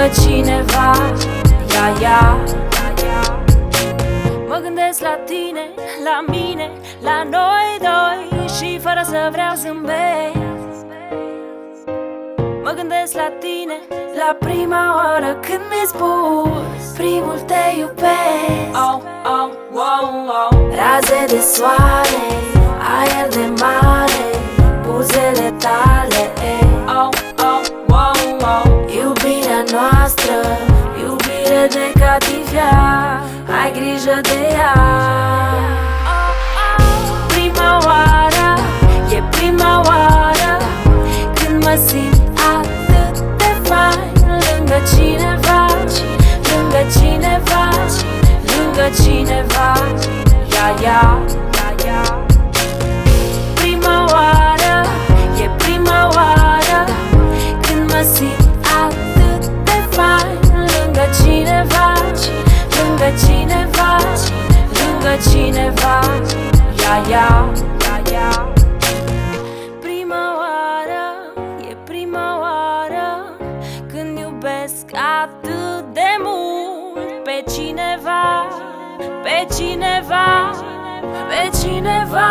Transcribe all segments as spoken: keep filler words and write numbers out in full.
lângă cineva. Ia, ia. Mă gândesc la tine, la mine, la noi doi și fără să vreau zâmbesc. Mă gândesc la tine, la prima oară când mi-ai spus primul te iubesc. Oh, oh, wow, wow. Raze de soare, aer de mare, buzele tale. Oh, oh, wow, wow. Iubirea noastră, iubire de cativea, ai grijă de ea. Prima oară, e prima oară când mă simt atât de fain lângă cineva, lângă cineva, lângă cineva. Ia, ia, ia, ia. Prima oară, e prima oară când mă simt atât de fain lângă cineva, lângă cineva, lângă cineva. Ia, ia, ia, ia. Prima oară, e prima oară când iubesc atât de mult pe cineva, pe cineva, pe cineva.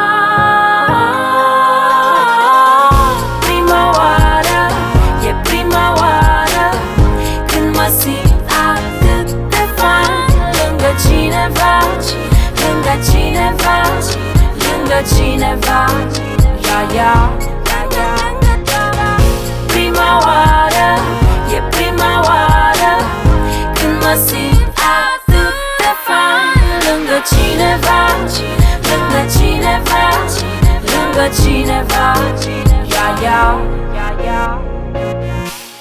Prima oară, e prima oară când mă simt atât de fain lângă cineva, lângă cineva, lângă cineva. Ia, ia, ia, ia. Prima oară, e prima oară când mă simt atât de fain lângă cineva, lângă cineva, lângă cineva. Ia, ia, ia, ia.